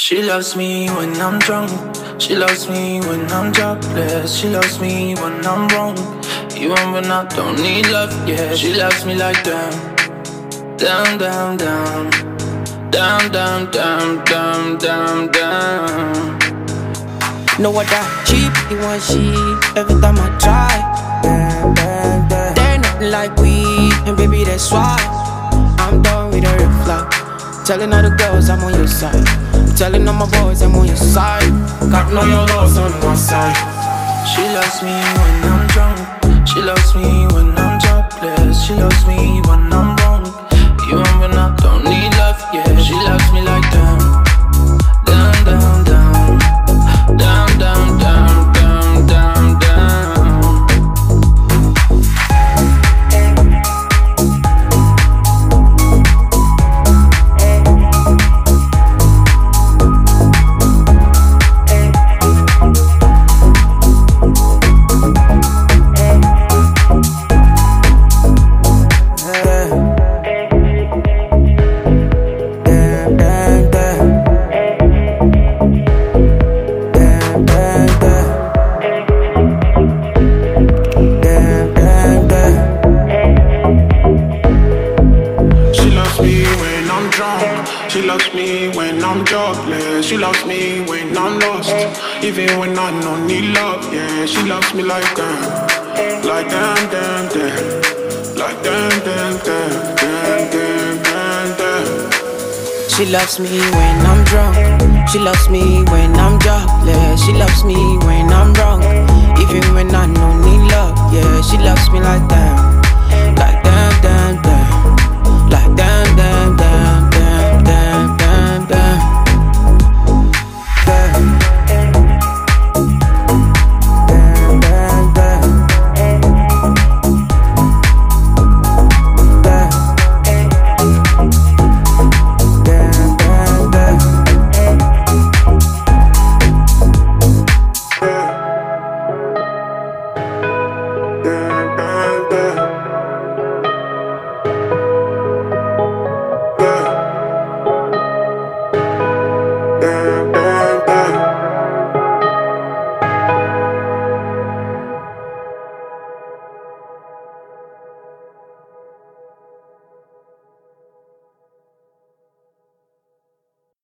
She loves me when I'm drunk. She loves me when I'm jobless. She loves me when I'm wrong, even when I don't need love. Yeah, she loves me like damn, down, down, down, down, down, down, down, down, down. No other cheap, you want she every time I try. Damn, damn, damn. They're nothing like we, and baby that's why I'm done with the red flag. Telling all the girls I'm on your side. Telling all my boys I'm on your side. Got all your loves on my side. She loves me when I'm drunk. She loves me when I'm jobless. She loves me when I'm wrong, even when I don't need love. Yeah, she loves me like damn, down, down, down, down, down, down, down, down, down. She loves me when I'm jobless. She loves me when I'm lost, even when I don't need love. Yeah, she loves me like damn, like damn, damn, damn, like damn, damn, damn, damn, damn, damn, damn. She loves me when I'm drunk. She loves me when I'm jobless. She loves me when I'm wrong, even when I don't need love. Yeah, she loves me like that.